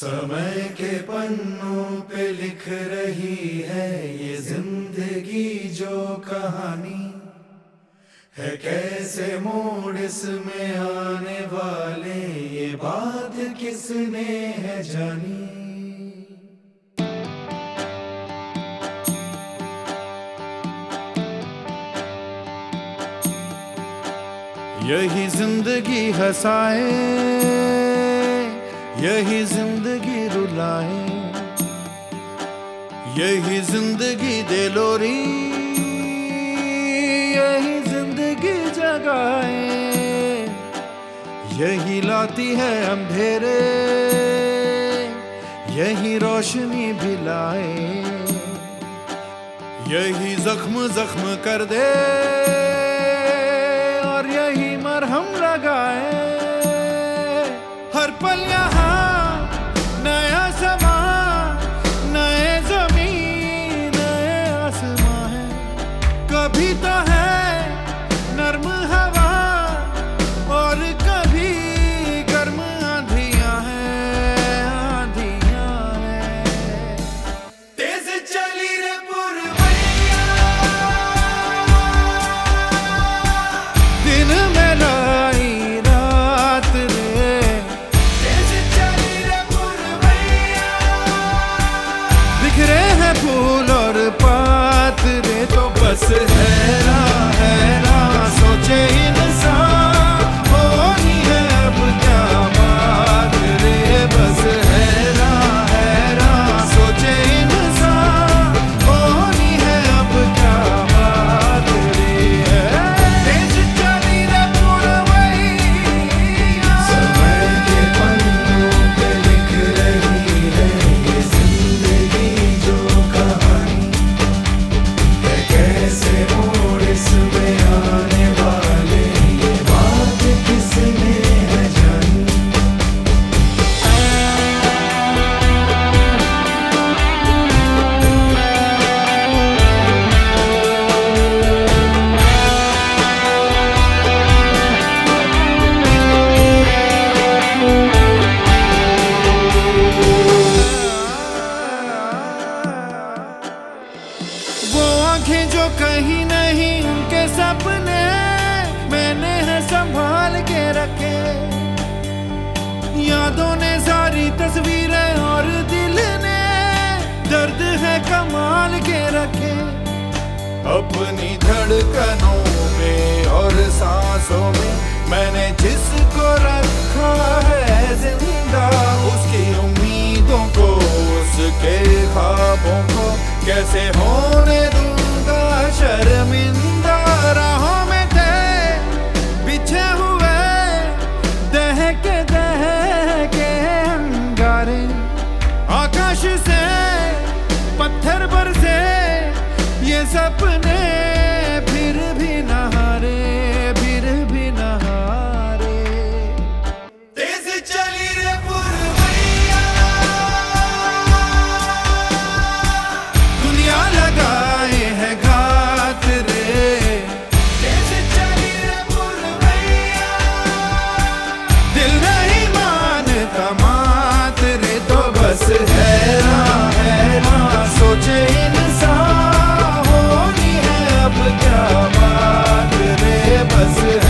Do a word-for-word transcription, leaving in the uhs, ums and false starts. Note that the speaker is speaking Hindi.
समय के पन्नों पे लिख रही है ये जिंदगी जो कहानी है, कैसे मोड़ इसमें आने वाले ये बात किसने है जानी। यही जिंदगी हंसाए, यही जिंदगी रुलाए, यही जिंदगी दे लोरी, यही जिंदगी जगाए, यही लाती है अंधेरे, यही रोशनी भी लाए, यही जख्म जख्म कर दे और यही मरहम लगाए। हर पल यहाँ नया समा, नए जमीन नए आसमां है, कभी तो है नर्म हवा और कभी गर्म आंधियां हैं, आंधियां हैं। तेज चली रे पुरवैया, दिन में लाई रात रे, तेज चली रे पुरवैया, बिखरे हैं फूल और पात रे। तो बस हैरा हैरा सोचे इंसान, होनी है अब क्या बात रे। बस हैरा हैरा सोचे इंसान, होनी है अब क्या बात रे। तेज चली रे पुरवैया, समय के पन्नों पे लिख रही है ये जिंदगी जो कहानी है, कैसे मोड़ इसमें आने वाले ये बात किसने है जानी। वो आंखें जो कहीं नहीं उनके सपने मैंने है संभाल के रखे, यादों ने सारी तस्वीरें और दिल ने दर्द है कमाल के रखे। अपनी धड़कनों में और सांसों में मैंने जिसको रखा है जिंदा, उसकी उम्मीदों को उसके ख्वाबों को कैसे होने दूंगा शर्मिंदा। राहों में थे बिछे हुए दहके दहके अंगारे, आकाश से पत्थर बरसे ये सपने फिर भी न हारे, फिर भी न हारे। तेज चली रे पुरवैया, दुनिया लगाए है घात रे। तेज चली रे पुरवैया, दिल नहीं मानता मात रे। तो बस हैरा हैरा सोचे इंसान, होनी है अब क्या बात रे। बस